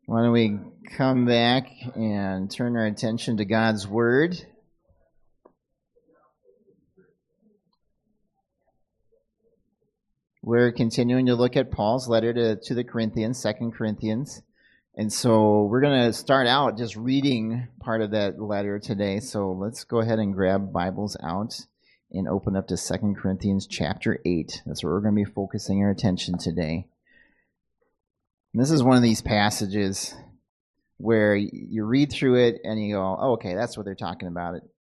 Why don't we come back and turn our attention to God's Word? We're continuing to look at Paul's letter to the Corinthians, 2 Corinthians. And so we're going to start out just reading part of that letter today. So let's go ahead and grab Bibles out and open up to 2 Corinthians chapter 8. That's where we're going to be focusing our attention today. And this is one of these passages where you read through it and you go, oh, okay, that's what they're talking about.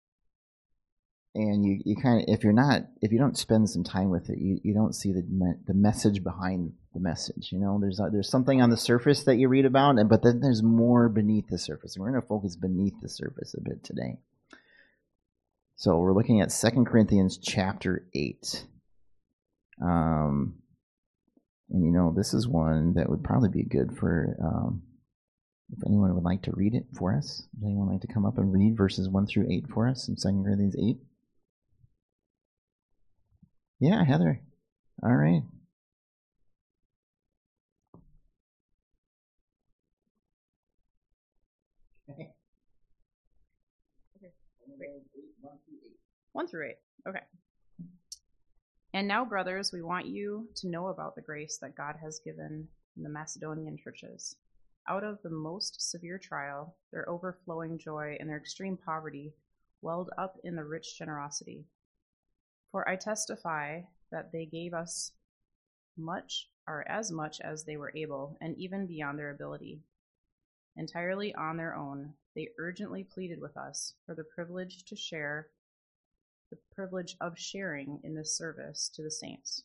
And you kind of, if you don't spend some time with it, you don't see the message behind the message. You know, there's something on the surface that you read about, but then there's more beneath the surface. And we're going to focus beneath the surface a bit today. So we're looking at 2 Corinthians chapter 8. And you know, this is one that would probably be good for, if anyone would like to read it for us. Would anyone like to come up and read verses 1 through 8 for us in 2 Corinthians 8? Yeah, Heather. All right. Okay. 1 through 8. Okay. And now, brothers, we want you to know about the grace that God has given in the Macedonian churches. Out of the most severe trial, their overflowing joy and their extreme poverty welled up in the rich generosity. For I testify that they gave us much, or as much as they were able, and even beyond their ability. Entirely on their own, they urgently pleaded with us for the privilege of sharing in this service to the saints.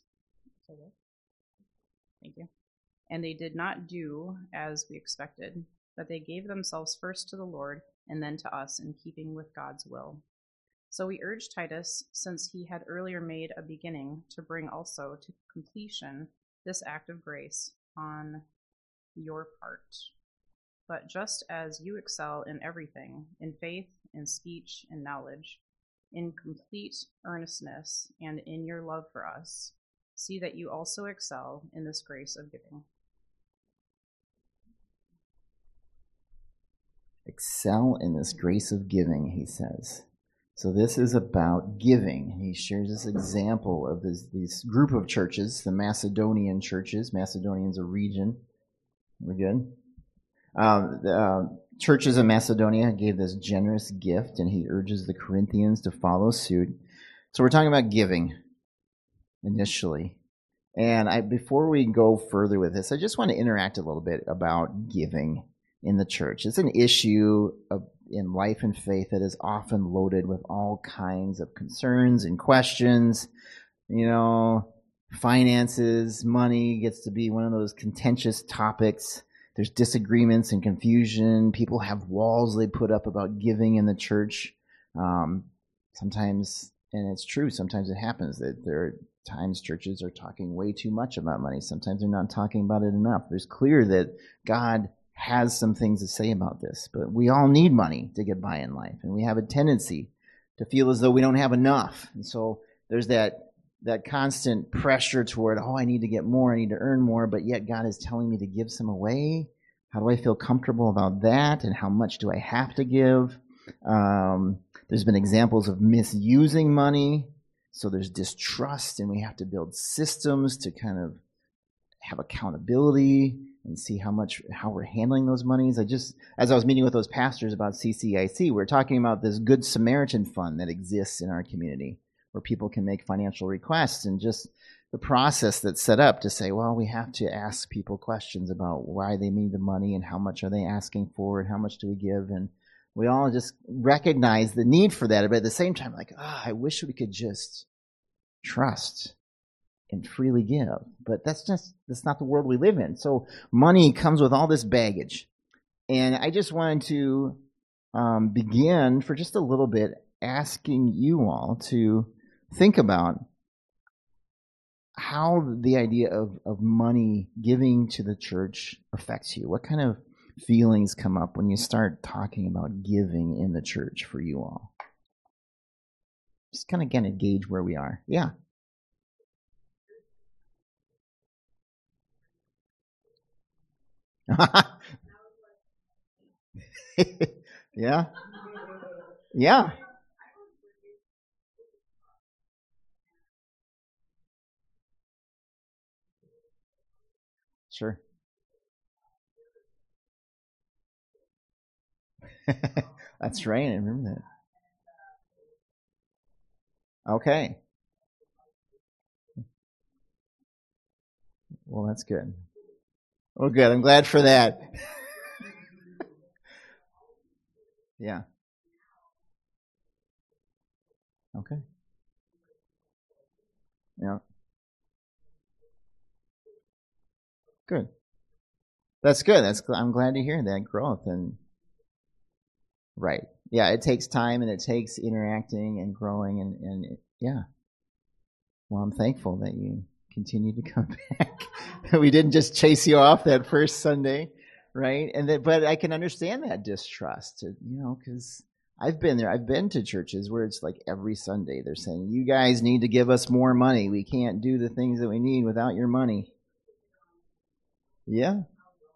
Thank you. And they did not do as we expected, but they gave themselves first to the Lord and then to us in keeping with God's will. So we urged Titus, since he had earlier made a beginning, to bring also to completion this act of grace on your part. But just as you excel in everything, in faith, in speech, in knowledge, in complete earnestness, and in your love for us, see that you also excel in this grace of giving. Excel in this grace of giving, he says. So this is about giving. He shares this example of this group of churches, the Macedonian churches. Macedonian's a region. We're good? The churches of Macedonia gave this generous gift, and he urges the Corinthians to follow suit. So we're talking about giving initially. And before we go further with this, I just want to interact a little bit about giving in the church. It's an issue in life and faith that is often loaded with all kinds of concerns and questions. You know, finances, money gets to be one of those contentious topics. There's disagreements and confusion. People have walls they put up about giving in the church. Sometimes, and it's true, sometimes it happens that there are times churches are talking way too much about money. Sometimes they're not talking about it enough. It's clear that God has some things to say about this, but we all need money to get by in life, and we have a tendency to feel as though we don't have enough. And so there's that constant pressure toward, I need to get more, I need to earn more, but yet God is telling me to give some away. How do I feel comfortable about that, and how much do I have to give? There's been examples of misusing money, so there's distrust, and we have to build systems to kind of have accountability and see how we're handling those monies. As I was meeting with those pastors about CCIC, we're talking about this Good Samaritan Fund that exists in our community where people can make financial requests, and just the process that's set up to say, well, we have to ask people questions about why they need the money and how much are they asking for and how much do we give. And we all just recognize the need for that, but at the same time, like, I wish we could just trust and freely give. But that's not the world we live in. So money comes with all this baggage. And I just wanted to begin for just a little bit asking you all to think about how the idea of money giving to the church affects you. What kind of feelings come up when you start talking about giving in the church for you all? Just kind of gauge where we are. Yeah. Yeah. Yeah. Sure. That's right. I remember that. Okay. Well, that's good. Well, good. I'm glad for that. Yeah. Okay. Yeah. Good. That's good. I'm glad to hear that growth. And right. Yeah, it takes time and it takes interacting and growing and yeah. Well, I'm thankful that you continue to come back. We didn't just chase you off that first Sunday, right? But I can understand that distrust, because I've been there. I've been to churches where it's like every Sunday they're saying, "You guys need to give us more money. We can't do the things that we need without your money." Yeah.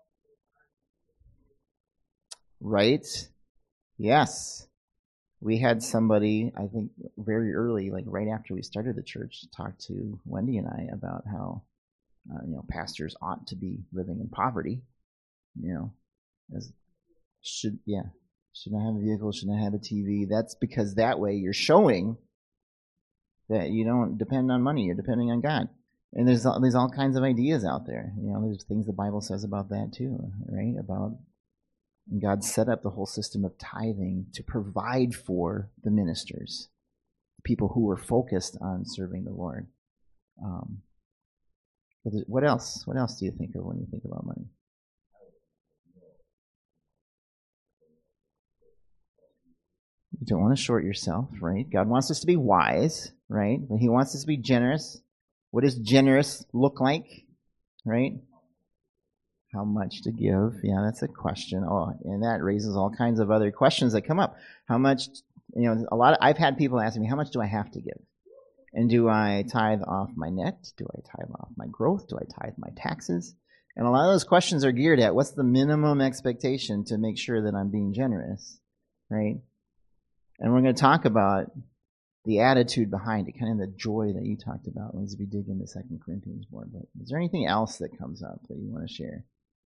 Right. Yes. We had somebody, I think, very early, like right after we started the church, talk to Wendy and I about how, pastors ought to be living in poverty. As should not have a vehicle, should not have a TV. That's because that way you're showing that you don't depend on money. You're depending on God. And there's all kinds of ideas out there. There's things the Bible says about that too, right? About God set up the whole system of tithing to provide for the ministers, people who were focused on serving the Lord. What else? What else do you think of when you think about money? You don't want to short yourself, right? God wants us to be wise, right? But He wants us to be generous. What does generous look like, right? How much to give? Yeah, that's a question. Oh, and that raises all kinds of other questions that come up. How much? I've had people ask me, how much do I have to give? And do I tithe off my net? Do I tithe off my growth? Do I tithe my taxes? And a lot of those questions are geared at what's the minimum expectation to make sure that I'm being generous, right? And we're going to talk about the attitude behind it, kind of the joy that you talked about as we dig into 2 Corinthians more. But is there anything else that comes up that you want to share?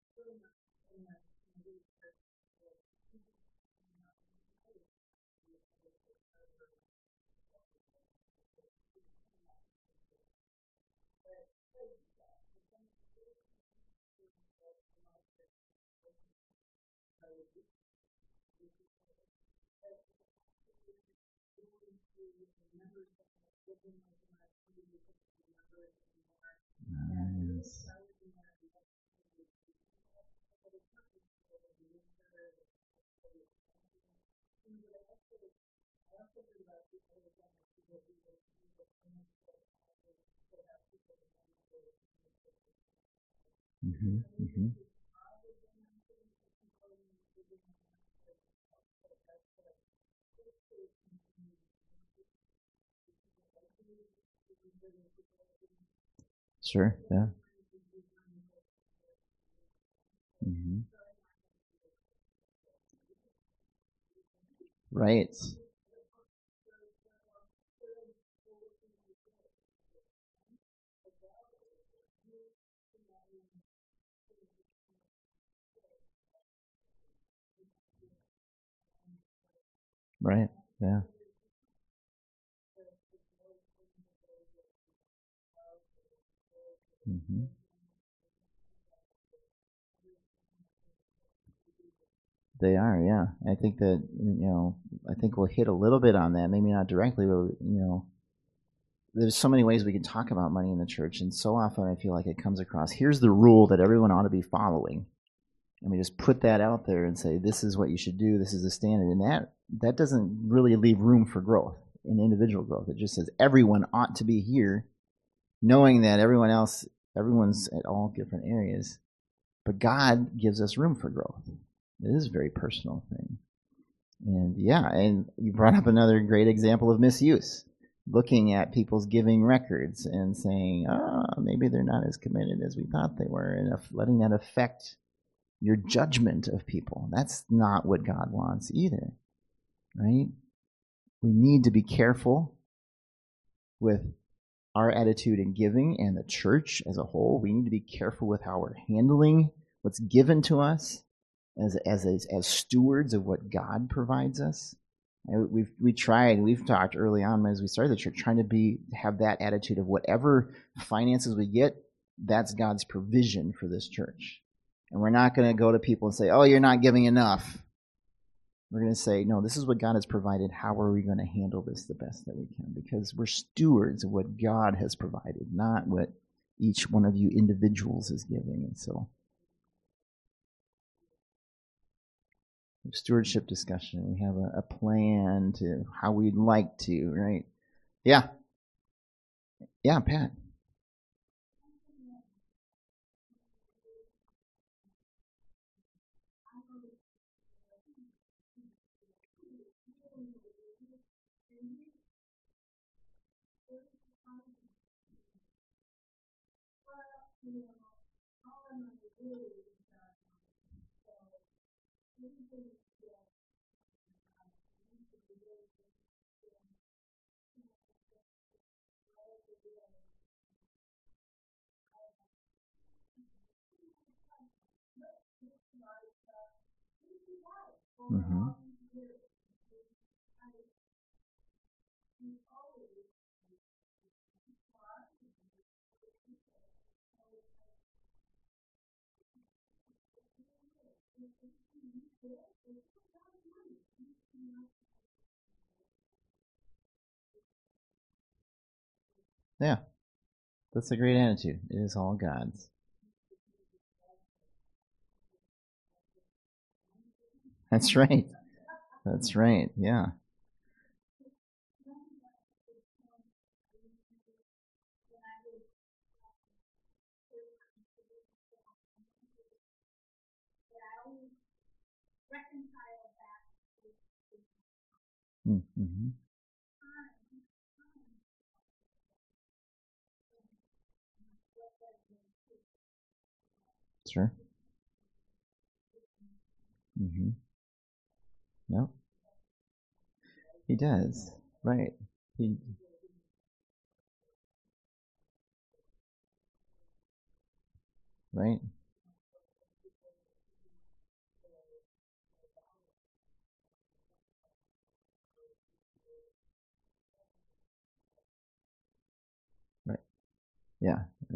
Nice. Mm-hmm, mm-hmm. Sure, yeah. Mm-hmm. Right. Right, yeah. Mm-hmm. They are, yeah. I think that, I think we'll hit a little bit on that, maybe not directly, but, there's so many ways we can talk about money in the church, and so often I feel like it comes across, here's the rule that everyone ought to be following. And we just put that out there and say, this is what you should do, this is the standard. And that doesn't really leave room for growth, in individual growth. It just says everyone ought to be here, knowing that everyone's at all different areas. But God gives us room for growth. It is a very personal thing. And yeah, and you brought up another great example of misuse. Looking at people's giving records and saying, maybe they're not as committed as we thought they were, and letting that affect your judgment of people. That's not what God wants either, right? We need to be careful with our attitude in giving, and the church as a whole. We need to be careful with how we're handling what's given to us as stewards of what God provides us. And we've talked early on as we started the church, trying to have that attitude of whatever finances we get, that's God's provision for this church. And we're not going to go to people and say, oh, you're not giving enough. We're going to say, no, this is what God has provided. How are we going to handle this the best that we can? Because we're stewards of what God has provided, not what each one of you individuals is giving. And so, stewardship discussion. We have a plan to how we'd like to, right? Yeah. Yeah, Pat. Mm-hmm. Yeah, that's a great attitude. It is all God's. That's right. That's right. Yeah. Mm-hmm. Sure. Mm-hmm. No, he does. Right. He. Right. Right. Yeah.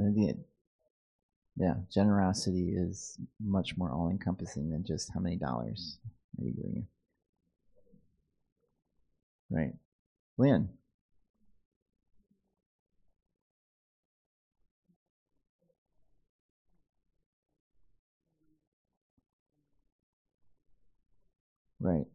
Yeah. Generosity is much more all-encompassing than just how many dollars are you giving. Right. Lynn. Right.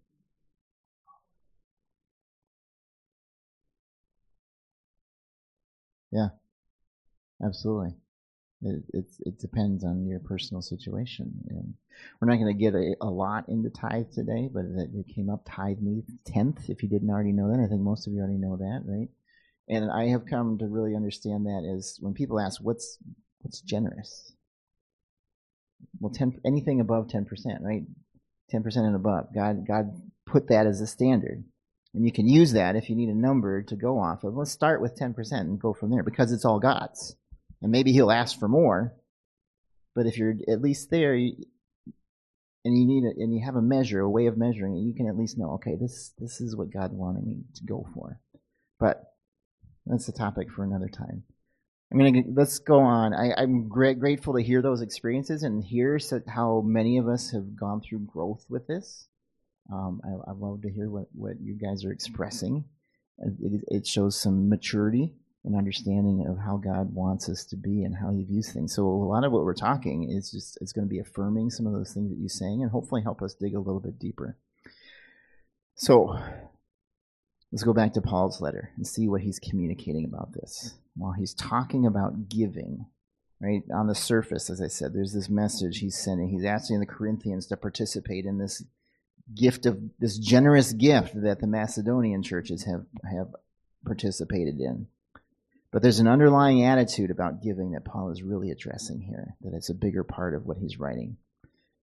Yeah. Absolutely. It depends on your personal situation, and we're not going to get a lot into tithe today, but it came up. Tithe means tenth. If you didn't already know that, I think most of you already know that, right? And I have come to really understand that as when people ask, "What's generous?" Well, anything above 10%, right? 10% and above. God put that as a standard, and you can use that if you need a number to go off of. Let's start with 10% and go from there because it's all God's. And maybe he'll ask for more, but if you're at least there, and you have a measure, a way of measuring it, you can at least know, okay, this is what God wanted me to go for. But that's a topic for another time. Let's go on. I'm grateful to hear those experiences and hear how many of us have gone through growth with this. I love to hear what you guys are expressing. It shows some maturity and understanding of how God wants us to be and how he views things. So a lot of what we're talking is it's going to be affirming some of those things that you're saying and hopefully help us dig a little bit deeper. So let's go back to Paul's letter and see what he's communicating about this. While he's talking about giving, right, on the surface, as I said, there's this message he's sending. He's asking the Corinthians to participate in this this generous gift that the Macedonian churches have participated in. But there's an underlying attitude about giving that Paul is really addressing here, that it's a bigger part of what he's writing.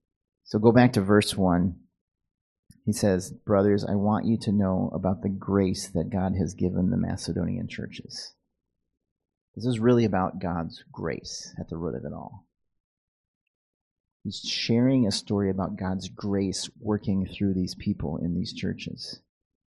So go back to verse 1. He says, brothers, I want you to know about the grace that God has given the Macedonian churches. This is really about God's grace at the root of it all. He's sharing a story about God's grace working through these people in these churches.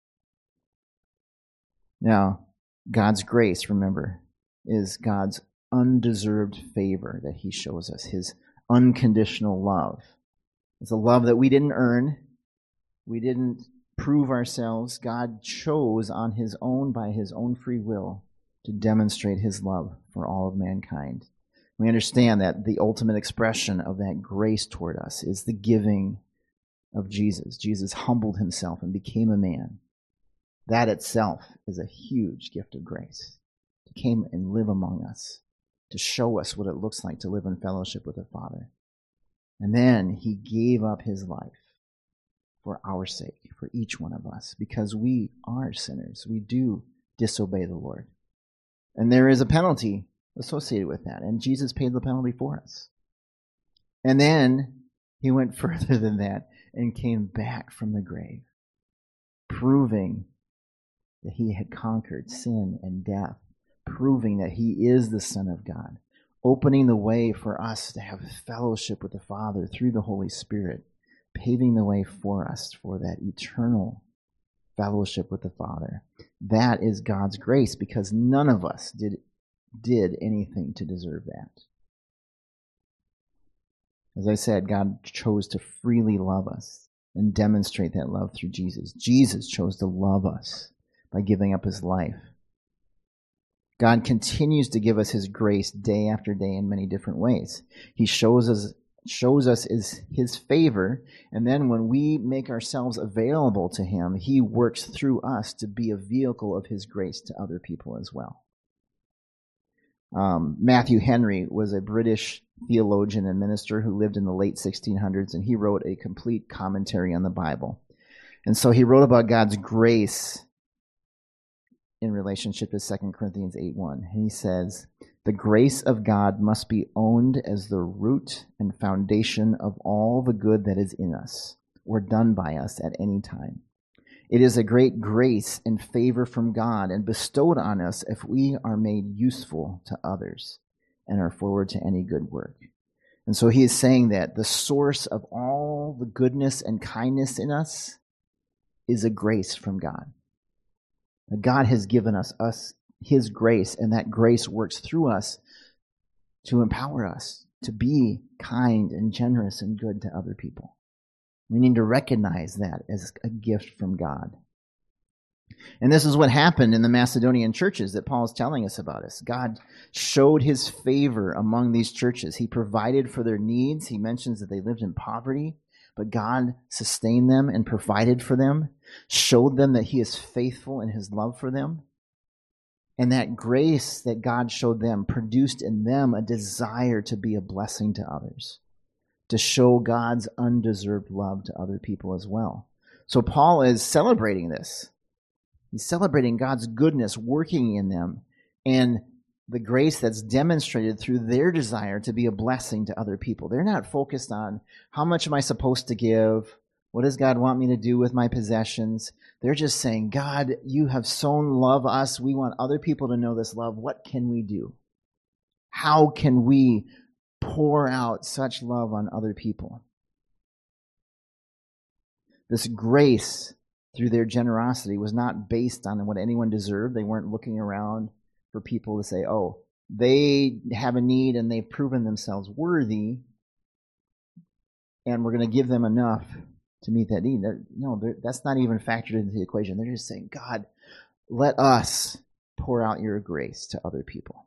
Now, God's grace, remember, is God's undeserved favor that he shows us, his unconditional love. It's a love that we didn't earn. We didn't prove ourselves. God chose on his own, by his own free will, to demonstrate his love for all of mankind. We understand that the ultimate expression of that grace toward us is the giving of Jesus. Jesus humbled himself and became a man. That itself is a huge gift of grace. He came and live among us, to show us what it looks like to live in fellowship with the Father. And then he gave up his life for our sake, for each one of us, because we are sinners. We do disobey the Lord. And there is a penalty associated with that, and Jesus paid the penalty for us. And then he went further than that and came back from the grave, proving that he had conquered sin and death, proving that he is the Son of God, opening the way for us to have fellowship with the Father through the Holy Spirit, paving the way for us for that eternal fellowship with the Father. That is God's grace, because none of us did anything to deserve that. As I said, God chose to freely love us and demonstrate that love through Jesus. Jesus chose to love us by giving up his life. God continues to give us his grace day after day in many different ways. He shows us his favor, and then when we make ourselves available to him, he works through us to be a vehicle of his grace to other people as well. Matthew Henry was a British theologian and minister who lived in the late 1600s, and he wrote a complete commentary on the Bible. And so he wrote about God's grace in relationship to 2 Corinthians 8:1. And he says, the grace of God must be owned as the root and foundation of all the good that is in us or done by us at any time. It is a great grace and favor from God and bestowed on us if we are made useful to others and are forward to any good work. And so he is saying that the source of all the goodness and kindness in us is a grace from God. That God has given us his grace, and that grace works through us to empower us to be kind and generous and good to other people. We need to recognize that as a gift from God. And this is what happened in the Macedonian churches that Paul is telling us about. God showed his favor among these churches. He provided for their needs. He mentions that they lived in poverty, but God sustained them and provided for them, showed them that he is faithful in his love for them. And that grace that God showed them produced in them a desire to be a blessing to others, to show God's undeserved love to other people as well. So Paul is celebrating this. He's celebrating God's goodness working in them and the grace that's demonstrated through their desire to be a blessing to other people. They're not focused on how much am I supposed to give? What does God want me to do with my possessions? They're just saying, God, you have sown love us. We want other people to know this love. What can we do? How can we pour out such love on other people? This grace through their generosity was not based on what anyone deserved. They weren't looking around for people to say, oh, they have a need and they've proven themselves worthy, and we're going to give them enough to meet that need. No, that's not even factored into the equation. They're just saying, God, let us pour out your grace to other people.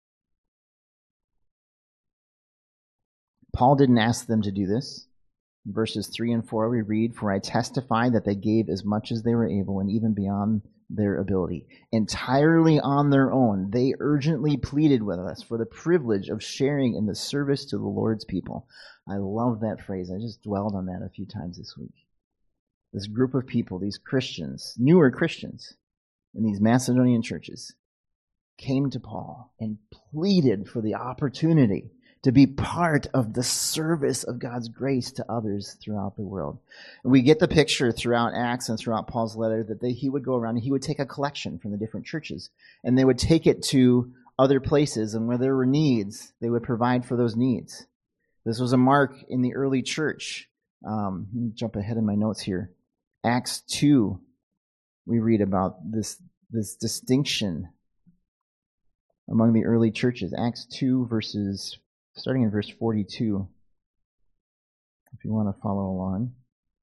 Paul didn't ask them to do this. In verses 3 and 4 we read, for I testify that they gave as much as they were able and even beyond their ability. Entirely on their own, they urgently pleaded with us for the privilege of sharing in the service to the Lord's people. I love that phrase. I just dwelled on that a few times this week. This group of people, these Christians, newer Christians in these Macedonian churches, came to Paul and pleaded for the opportunity to be part of the service of God's grace to others throughout the world. And we get the picture throughout Acts and throughout Paul's letter that he would go around and he would take a collection from the different churches, and they would take it to other places, and where there were needs, they would provide for those needs. This was a mark in the early church. Let me jump ahead in my notes here. Acts 2, we read about this distinction among the early churches. Acts 2, starting in verse 42, if you want to follow along.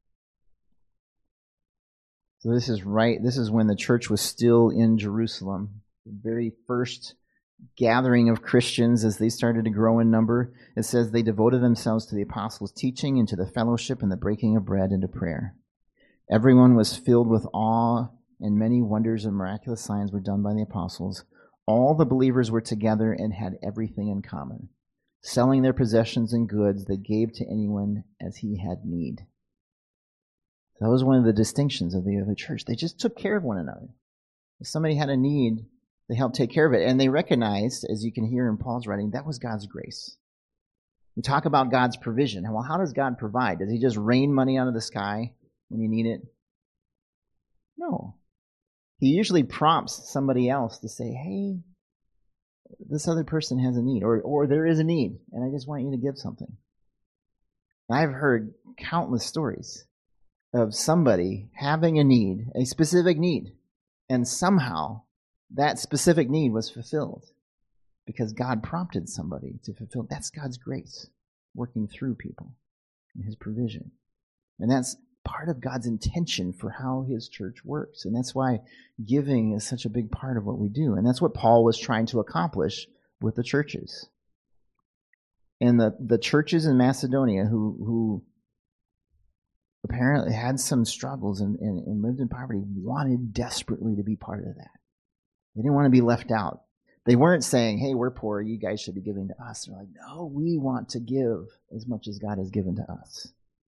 So this is when the church was still in Jerusalem, the very first gathering of Christians as they started to grow in number. It says they devoted themselves to the apostles' teaching and to the fellowship and the breaking of bread and to prayer. Everyone was filled with awe, and many wonders and miraculous signs were done by the apostles. All the believers were together and had everything in common. Selling their possessions and goods, they gave to anyone as he had need. That was one of the distinctions of the early church. They just took care of one another. If somebody had a need, they helped take care of it. And they recognized, as you can hear in Paul's writing, that was God's grace. We talk about God's provision. Well, how does God provide? Does he just rain money out of the sky when you need it? No. He usually prompts somebody else to say, hey, this other person has a need, or there is a need, and I just want you to give something. I've heard countless stories of somebody having a need, a specific need, and somehow that specific need was fulfilled because God prompted somebody to fulfill. That's God's grace working through people and his provision. And that's part of God's intention for how his church works. And that's why giving is such a big part of what we do. And that's what Paul was trying to accomplish with the churches. And the churches in Macedonia who apparently had some struggles and lived in poverty wanted desperately to be part of that. They didn't want to be left out. They weren't saying, hey, we're poor, you guys should be giving to us. They're like, no, we want to give as much as God has given to us.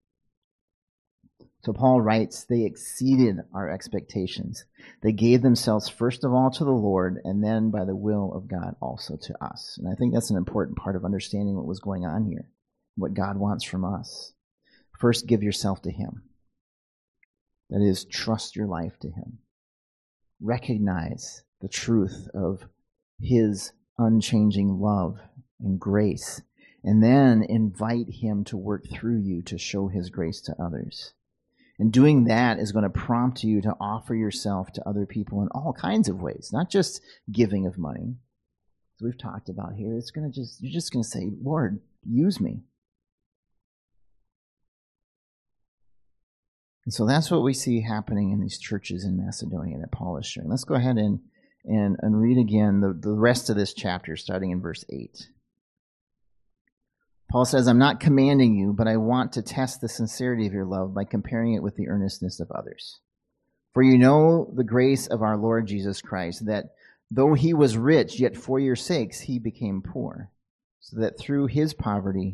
So Paul writes, they exceeded our expectations. They gave themselves first of all to the Lord, and then by the will of God also to us. And I think that's an important part of understanding what was going on here, what God wants from us. First, give yourself to him. That is, trust your life to him. Recognize the truth of his unchanging love and grace, and then invite him to work through you to show his grace to others. And doing that is going to prompt you to offer yourself to other people in all kinds of ways, not just giving of money. As we've talked about here, you're just going to say, Lord, use me. And so that's what we see happening in these churches in Macedonia that Paul is sharing. Let's go ahead and read again the rest of this chapter, starting in verse 8. Paul says, I'm not commanding you, but I want to test the sincerity of your love by comparing it with the earnestness of others. For you know the grace of our Lord Jesus Christ, that though he was rich, yet for your sakes he became poor, so that through his poverty,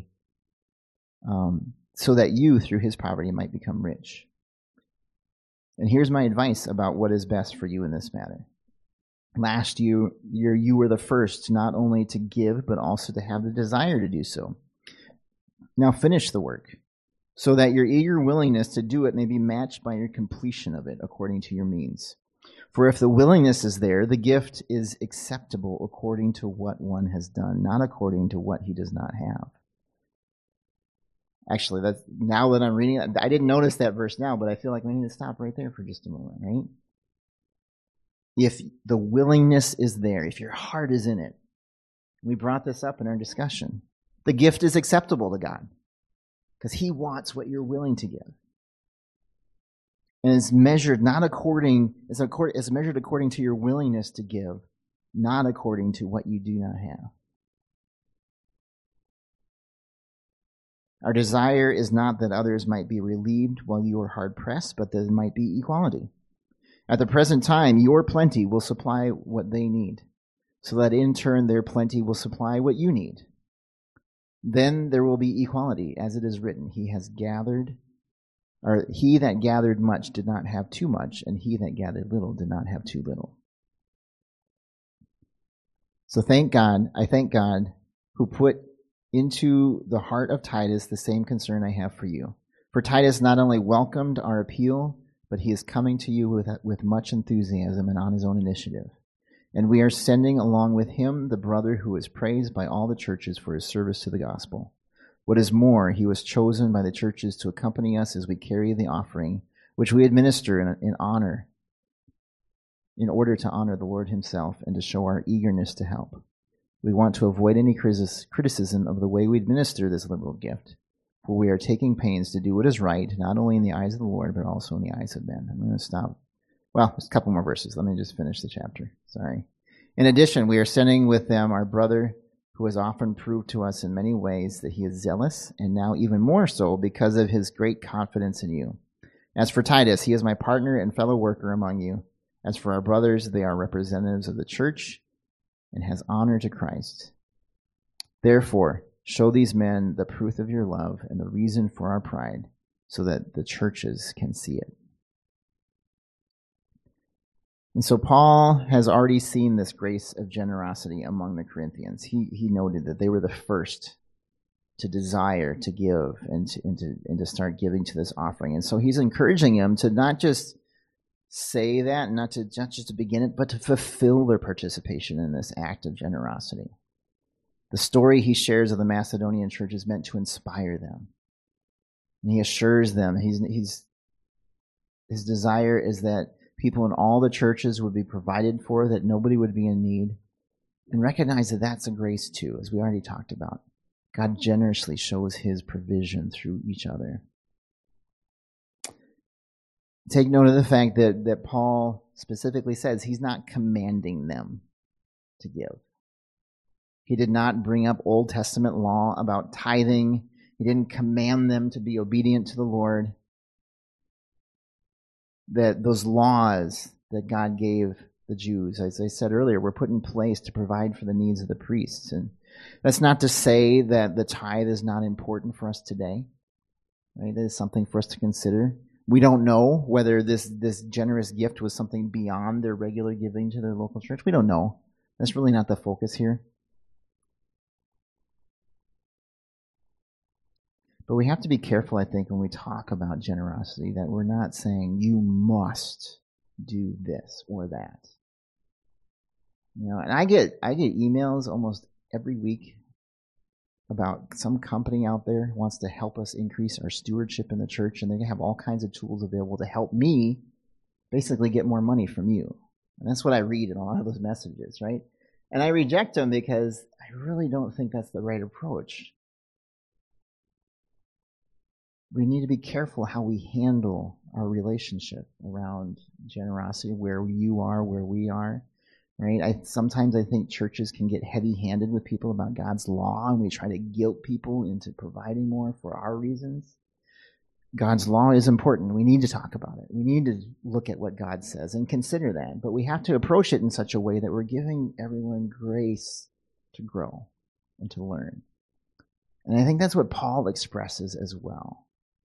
you through his poverty might become rich. And here's my advice about what is best for you in this matter. Last year you were the first not only to give, but also to have the desire to do so. Now finish the work, so that your eager willingness to do it may be matched by your completion of it according to your means. For if the willingness is there, the gift is acceptable according to what one has done, not according to what he does not have. Actually, now that I'm reading it, I didn't notice that verse now, but I feel like we need to stop right there for just a moment, right? If the willingness is there, if your heart is in it, we brought this up in our discussion. The gift is acceptable to God because he wants what you're willing to give. And it's measured it's measured according to your willingness to give, not according to what you do not have. Our desire is not that others might be relieved while you are hard pressed, but that there might be equality. At the present time, your plenty will supply what they need, so that in turn their plenty will supply what you need. Then there will be equality, as it is written, he that gathered much did not have too much, and he that gathered little did not have too little. So I thank God who put into the heart of Titus the same concern I have for you. For Titus not only welcomed our appeal, but he is coming to you with much enthusiasm and on his own initiative. And we are sending along with him the brother who is praised by all the churches for his service to the gospel. What is more, he was chosen by the churches to accompany us as we carry the offering, which we administer in honor, in order to honor the Lord himself and to show our eagerness to help. We want to avoid any criticism of the way we administer this liberal gift, for we are taking pains to do what is right, not only in the eyes of the Lord, but also in the eyes of men. I'm going to stop. Well, there's a couple more verses. Let me just finish the chapter. Sorry. In addition, we are sending with them our brother, who has often proved to us in many ways that he is zealous, and now even more so because of his great confidence in you. As for Titus, he is my partner and fellow worker among you. As for our brothers, they are representatives of the church and has honor to Christ. Therefore, show these men the proof of your love and the reason for our pride, so that the churches can see it. And so Paul has already seen this grace of generosity among the Corinthians. He noted that they were the first to desire to give and to start giving to this offering. And so he's encouraging them to not just say that, not just to begin it, but to fulfill their participation in this act of generosity. The story he shares of the Macedonian church is meant to inspire them. And he assures them his desire is that people in all the churches would be provided for, that nobody would be in need, and recognize that that's a grace too, as we already talked about. God generously shows his provision through each other. Take note of the fact that Paul specifically says he's not commanding them to give. He did not bring up Old Testament law about tithing. He didn't command them to be obedient to the Lord. That those laws that God gave the Jews, as I said earlier, were put in place to provide for the needs of the priests. And that's not to say that the tithe is not important for us today. Right? It is something for us to consider. We don't know whether this generous gift was something beyond their regular giving to their local church. We don't know. That's really not the focus here. But we have to be careful, I think, when we talk about generosity, that we're not saying you must do this or that. You know, and I get emails almost every week about some company out there who wants to help us increase our stewardship in the church, and they have all kinds of tools available to help me basically get more money from you. And that's what I read in a lot of those messages, right? And I reject them because I really don't think that's the right approach. We need to be careful how we handle our relationship around generosity, where you are, where we are, right? Sometimes I think churches can get heavy-handed with people about God's law, and we try to guilt people into providing more for our reasons. God's law is important. We need to talk about it. We need to look at what God says and consider that. But we have to approach it in such a way that we're giving everyone grace to grow and to learn. And I think that's what Paul expresses as well.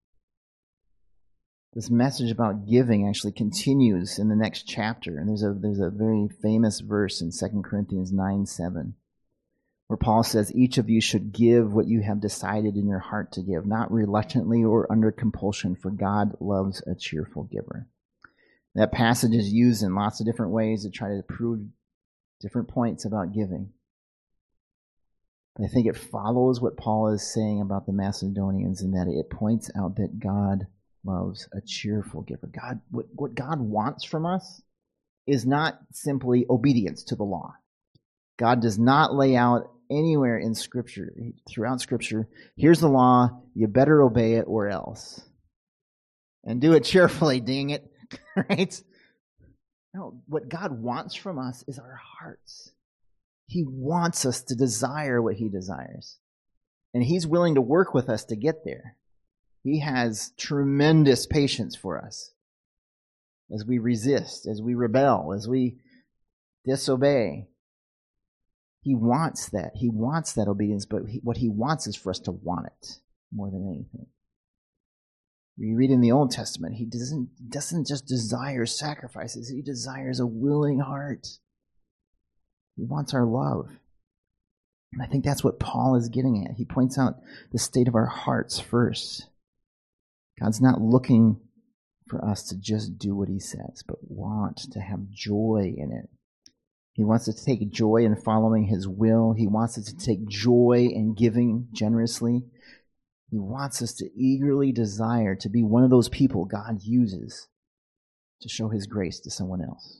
This message about giving actually continues in the next chapter. And there's a very famous verse in 2 Corinthians 9:7, where Paul says, each of you should give what you have decided in your heart to give, not reluctantly or under compulsion, for God loves a cheerful giver. That passage is used in lots of different ways to try to prove different points about giving. But I think it follows what Paul is saying about the Macedonians in that it points out that God loves a cheerful giver. God, what God wants from us is not simply obedience to the law. God does not lay out anywhere in Scripture, throughout Scripture, here's the law, you better obey it or else. And do it cheerfully, dang it. Right? No, what God wants from us is our hearts. He wants us to desire what he desires. And he's willing to work with us to get there. He has tremendous patience for us as we resist, as we rebel, as we disobey. He wants that. He wants that obedience, but what he wants is for us to want it more than anything. We read in the Old Testament, he doesn't just desire sacrifices. He desires a willing heart. He wants our love. And I think that's what Paul is getting at. He points out the state of our hearts first. God's not looking for us to just do what he says, but want to have joy in it. He wants us to take joy in following his will. He wants us to take joy in giving generously. He wants us to eagerly desire to be one of those people God uses to show his grace to someone else.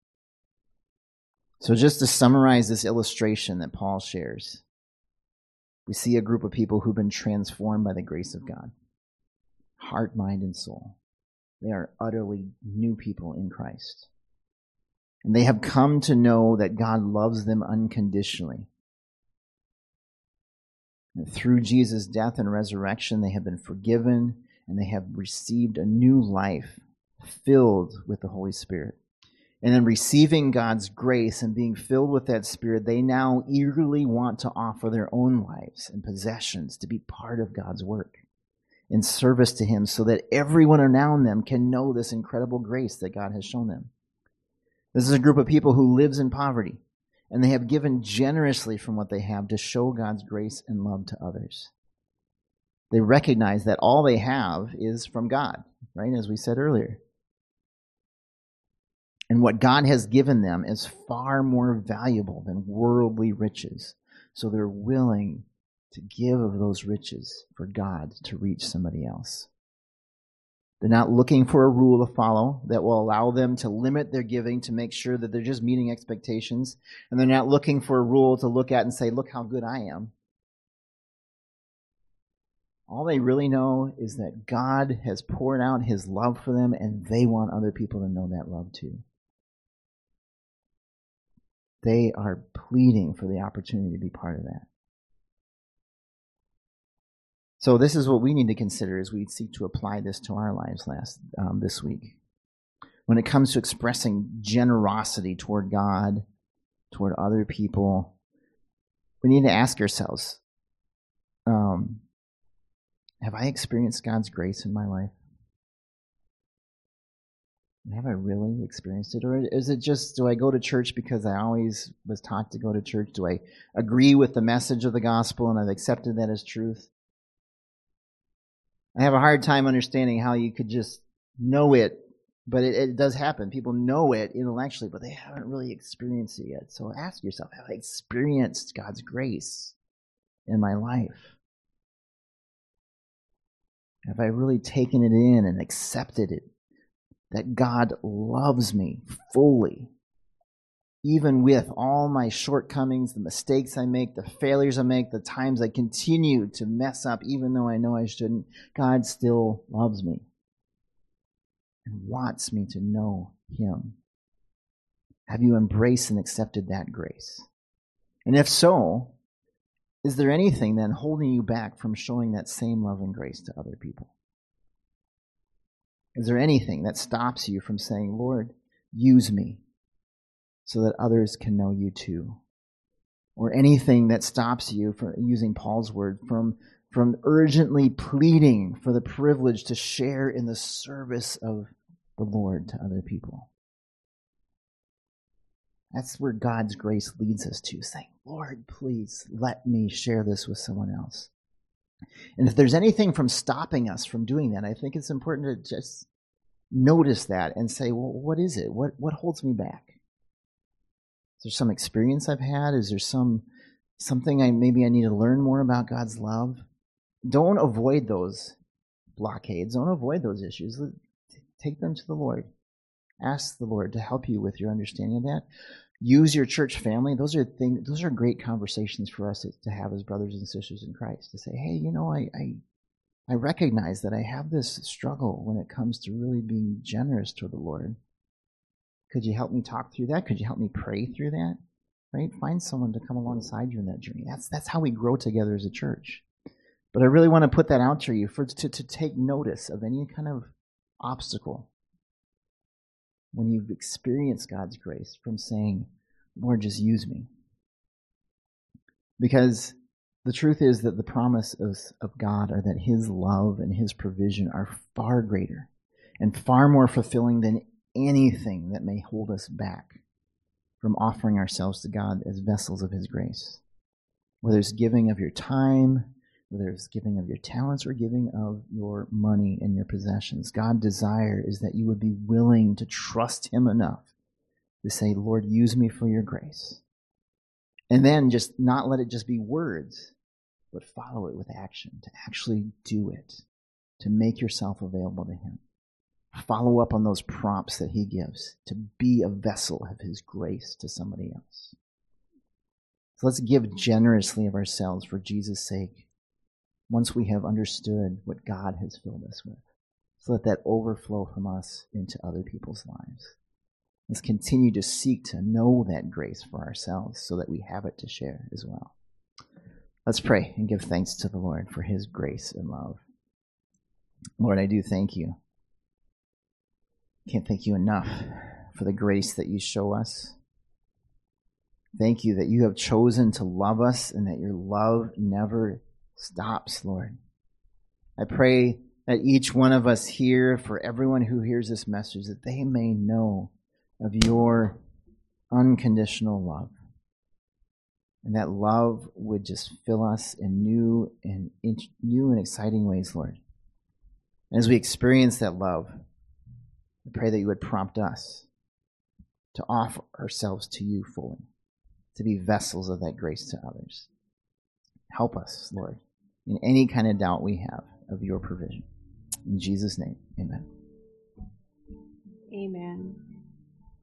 So just to summarize this illustration that Paul shares, we see a group of people who've been transformed by the grace of God. Heart, mind, and soul. They are utterly new people in Christ. And they have come to know that God loves them unconditionally. And through Jesus' death and resurrection, they have been forgiven and they have received a new life filled with the Holy Spirit. And in receiving God's grace and being filled with that Spirit, they now eagerly want to offer their own lives and possessions to be part of God's work in service to him so that everyone around them can know this incredible grace that God has shown them. This is a group of people who lives in poverty, and they have given generously from what they have to show God's grace and love to others. They recognize that all they have is from God, right, as we said earlier. And what God has given them is far more valuable than worldly riches. So they're willing to give of those riches for God to reach somebody else. They're not looking for a rule to follow that will allow them to limit their giving to make sure that they're just meeting expectations. And they're not looking for a rule to look at and say, look how good I am. All they really know is that God has poured out his love for them, and they want other people to know that love too. They are pleading for the opportunity to be part of that. So this is what we need to consider as we seek to apply this to our lives this week. When it comes to expressing generosity toward God, toward other people, we need to ask ourselves, have I experienced God's grace in my life? Have I really experienced it? Or is it just, do I go to church because I always was taught to go to church? Do I agree with the message of the gospel and I've accepted that as truth? I have a hard time understanding how you could just know it, but it does happen. People know it intellectually, but they haven't really experienced it yet. So ask yourself, have I experienced God's grace in my life? Have I really taken it in and accepted it? That God loves me fully, even with all my shortcomings, the mistakes I make, the failures I make, the times I continue to mess up, even though I know I shouldn't. God still loves me and wants me to know him. Have you embraced and accepted that grace? And if so, is there anything then holding you back from showing that same love and grace to other people? Is there anything that stops you from saying, Lord, use me so that others can know you too? Or anything that stops you, from using Paul's word, from urgently pleading for the privilege to share in the service of the Lord to other people? That's where God's grace leads us to, saying, Lord, please let me share this with someone else. And if there's anything from stopping us from doing that, I think it's important to just notice that and say, well, what is it? What holds me back? Is there some experience I've had? Is there something maybe I need to learn more about God's love? Don't avoid those blockades. Don't avoid those issues. Take them to the Lord. Ask the Lord to help you with your understanding of that. Use your church family. Those are great conversations for us to have as brothers and sisters in Christ, to say, hey, I recognize that I have this struggle when it comes to really being generous to the Lord. Could you help me talk through that? Could you help me pray through that? Right? Find someone to come alongside you in that journey. That's how we grow together as a church. But I really want to put that out to you to take notice of any kind of obstacle when you've experienced God's grace, from saying, Lord, just use me. Because the truth is that the promises of God are that his love and his provision are far greater and far more fulfilling than anything that may hold us back from offering ourselves to God as vessels of his grace. whether it's giving of your time, whether it's giving of your talents, or giving of your money and your possessions. God's desire is that you would be willing to trust him enough to say, Lord, use me for your grace. And then just not let it just be words, but follow it with action, to actually do it, to make yourself available to him. Follow up on those prompts that he gives to be a vessel of his grace to somebody else. So let's give generously of ourselves for Jesus' sake once we have understood what God has filled us with. So let that overflow from us into other people's lives. Let's continue to seek to know that grace for ourselves so that we have it to share as well. Let's pray and give thanks to the Lord for his grace and love. Lord, I do thank you. Can't thank you enough for the grace that you show us. Thank you that you have chosen to love us and that your love never stops, Lord. I pray that each one of us here, for everyone who hears this message, that they may know of your unconditional love. And that love would just fill us in new and exciting ways, Lord. And as we experience that love, I pray that you would prompt us to offer ourselves to you fully, to be vessels of that grace to others. Help us, Lord, in any kind of doubt we have of your provision. In Jesus' name, amen. Amen.